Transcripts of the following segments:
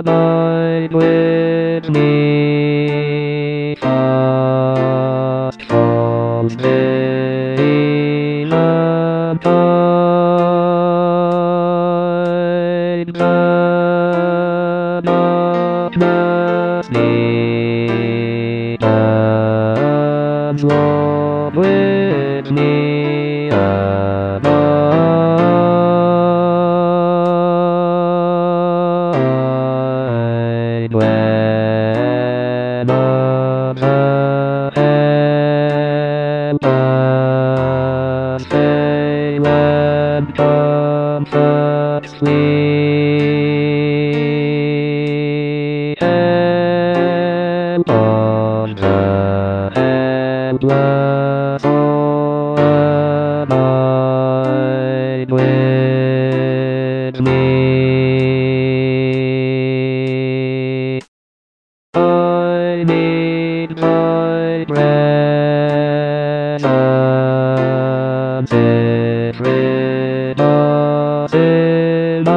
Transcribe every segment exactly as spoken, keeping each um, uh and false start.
abide with me. Fast falls day in the tide, the darkness near, comes walk with me abide, when of the heavens fail and comforts flee, and on the endless shore abide with me. I need thy presence, it rid us in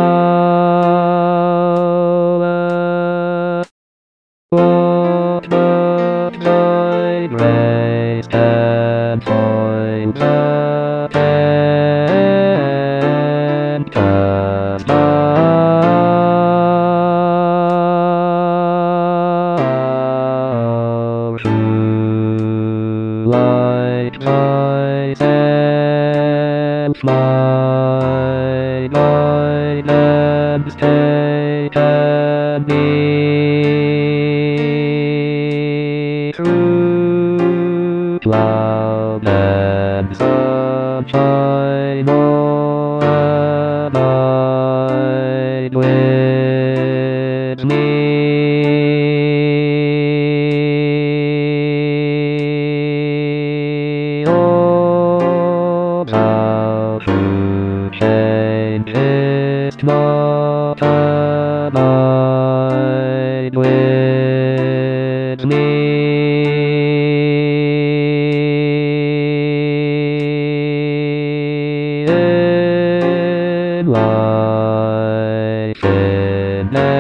hour. What but thy grace can point the pen cast down to light my sense, my guidance take and be through cloud and sunshine, oh, abide with me. Oh, thou who changest not, abide with me. In life, in